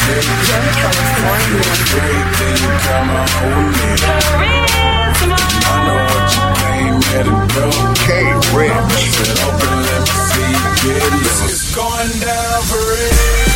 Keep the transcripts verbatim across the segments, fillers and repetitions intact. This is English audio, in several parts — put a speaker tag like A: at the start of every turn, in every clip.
A: Young California.
B: Great, then you come on with me. I know what you came here to do.
C: K-Rich.
B: Sit open, let me see you get loose. It's going down for real.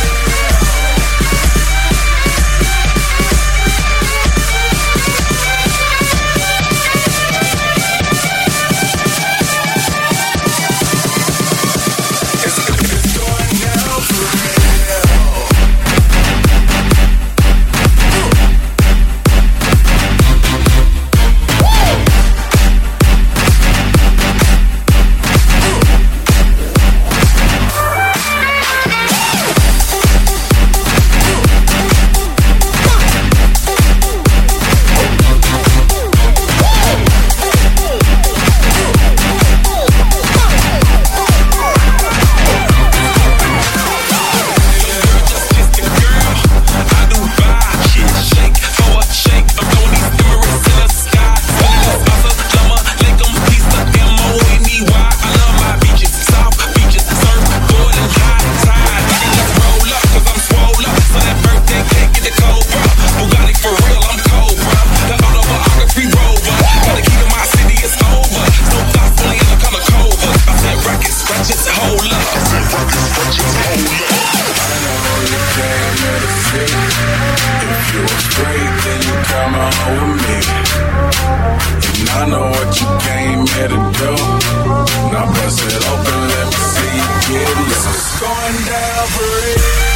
B: I know what you came here to do. Now bust it open, let me see you get loose. It's going down for real.